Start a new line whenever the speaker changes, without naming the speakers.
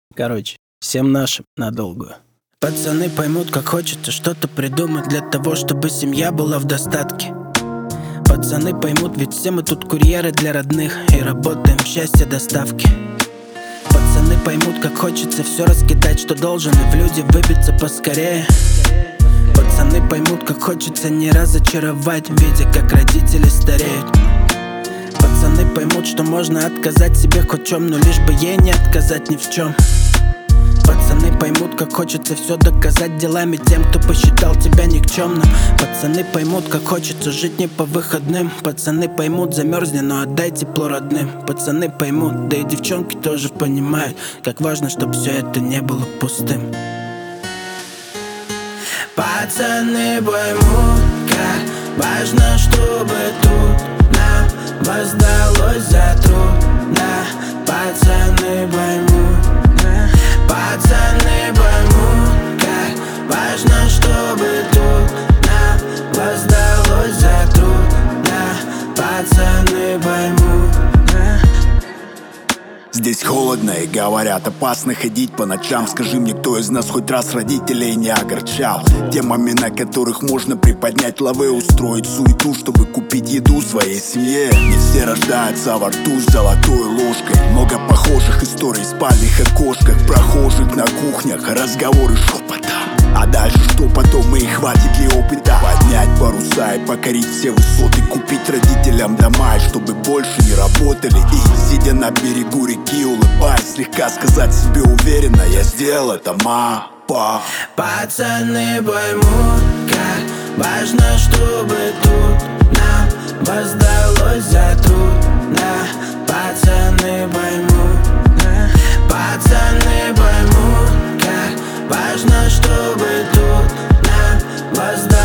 Короче, всем нашим на долгую. Пацаны поймут, как хочется что-то придумать для того, чтобы семья была в достатке. Пацаны поймут, ведь все мы тут курьеры для родных и работаем в счастье доставки. Пацаны поймут, как хочется все раскидать, что должен, и в люди выбиться поскорее. Пацаны поймут, как хочется не разочаровать, видя, как родители стареют. Пацаны поймут, что можно отказать себе хоть в чем, но лишь бы ей не отказать ни в чем. Пацаны поймут, как хочется все доказать делами тем, кто посчитал тебя никчемным. Пацаны поймут, как хочется жить не по выходным. Пацаны поймут, замерзни, но отдай тепло родным. Пацаны поймут, да и девчонки тоже понимают, как важно, чтобы все это не было пустым. Пацаны поймут, как важно, чтобы тут нам воздалось за труд. Да, пацаны поймут. Пацаны поймут, как важно, чтобы тут нам воздалось за труд. Да, пацаны поймут.
Здесь холодно и говорят, опасно ходить по ночам. Скажи мне, кто из нас хоть раз родителей не огорчал темами, на которых можно приподнять лавы, устроить суету, чтобы купить еду своей семье. Не все рождаются во рту с золотой ложкой. Много похожих историй в спальных окошках, прохожих на кухнях, разговоры шепотом. А дальше что потом, и хватит ли опыта поднять паруса и покорить все высоты, купить родителям дома, и чтобы больше не работали. И сидя на берегу реки, улыбаясь, слегка сказать себе уверенно: я сделал это, папа.
Пацаны поймут, как важно, чтобы тут нам воздалось за труд. Да, пацаны поймут. Пацаны поймут, как важно, чтобы тут нам воздалось